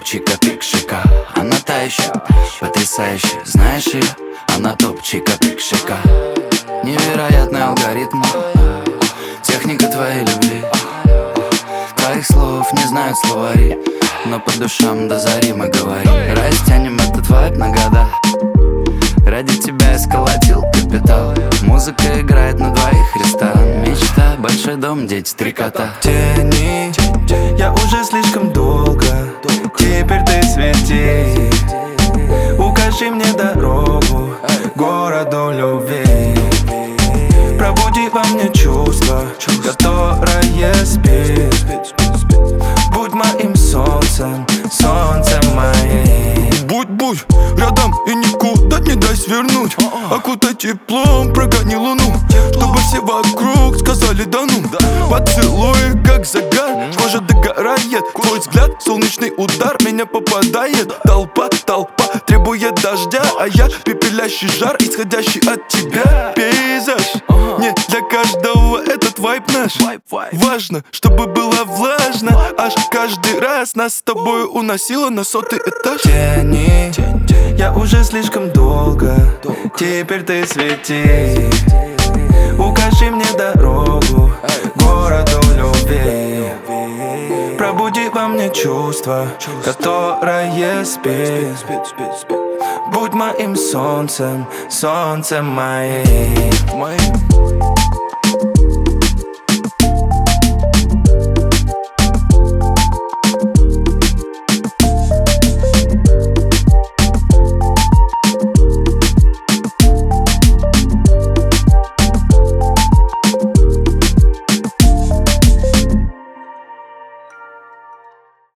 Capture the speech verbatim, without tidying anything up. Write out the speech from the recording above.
топчика пикшика. Она та еще, потрясающая, знаешь ее? Она топчика пикшика. Невероятный алгоритм, техника твоей любви. Твоих слов не знают словари, но по душам до зари мы говорим. Растянем этот вайб на года. Ради тебя я сколотил капитал. Музыка играет на двоих, ресторан, мечта, большой дом, дети, три кота. Тени, я уже слишком долго, теперь ты свети. Укажи мне дорогу к городу любви. Пробуди во мне чувство, которое спит. Будь моим солнцем, солнцем моим. Будь, будь рядом и никуда не дай свернуть. Окутай теплом, прогони луну, чтобы все вокруг сказали да ну. Поцелуй, как загар, кожа догорает. Твой взгляд, солнечный удар, меня попадает. Толпа, толпа требует дождя, а я пепелящий жар, исходящий от тебя. Пейзаж, не для каждого этот вайб наш. Важно, чтобы было влажно, аж каждый раз нас с тобой уносило на сотый этаж. Тени, я уже слишком долго, теперь ты свети. Укажи мне дорогу к городу любви. Пробуди во мне чувство, которое спит. Будь моим солнцем, солнцем моим.